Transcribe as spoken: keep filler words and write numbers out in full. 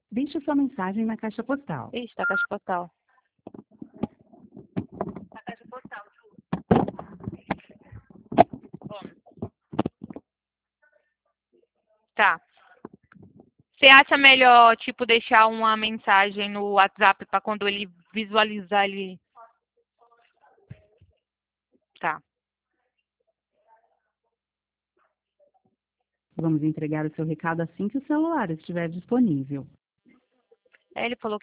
Deixe sua mensagem na caixa postal. Ixi, tá caixa postal. A caixa postal, Ju. Tá. Você acha melhor, tipo, deixar uma mensagem no WhatsApp para quando ele visualizar ele... Tá. Vamos entregar o seu recado assim que o celular estiver disponível. Aí ele falou